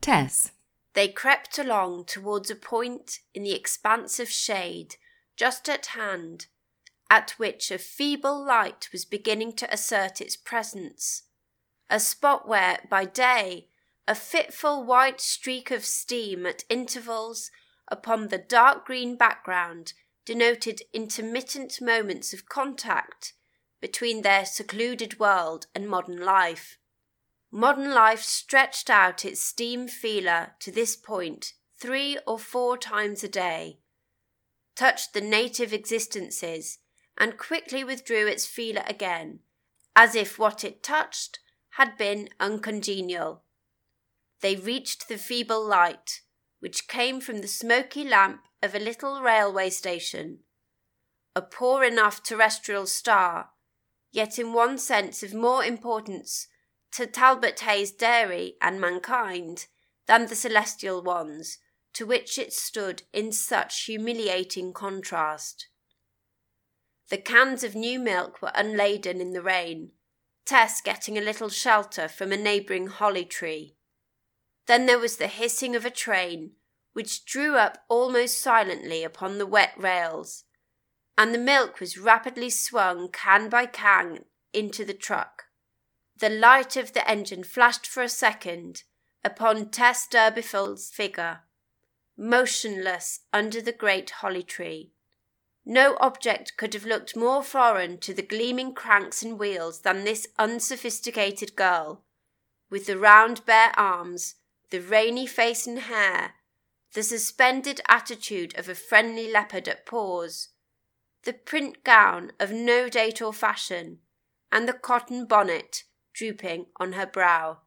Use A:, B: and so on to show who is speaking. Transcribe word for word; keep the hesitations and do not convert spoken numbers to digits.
A: Tess.
B: They crept along towards a point in the expanse of shade just at hand, at which a feeble light was beginning to assert its presence, a spot where, by day, a fitful white streak of steam at intervals upon the dark green background denoted intermittent moments of contact between their secluded world and modern life. Modern life stretched out its steam feeler to this point three or four times a day, touched the native existences, and quickly withdrew its feeler again, as if what it touched had been uncongenial. They reached the feeble light, which came from the smoky lamp of a little railway station, a poor enough terrestrial star, yet in one sense of more importance to Talbot Hayes' dairy and mankind than the celestial ones, to which it stood in such humiliating contrast. The cans of new milk were unladen in the rain, Tess getting a little shelter from a neighbouring holly tree. Then there was the hissing of a train, which drew up almost silently upon the wet rails, and the milk was rapidly swung can by can into the truck. The light of the engine flashed for a second upon Tess Durbeyfield's figure, motionless under the great holly tree. No object could have looked more foreign to the gleaming cranks and wheels than this unsophisticated girl, with the round bare arms, the rainy face and hair, the suspended attitude of a friendly leopard at pause, the print gown of no date or fashion, and the cotton bonnet drooping on her brow.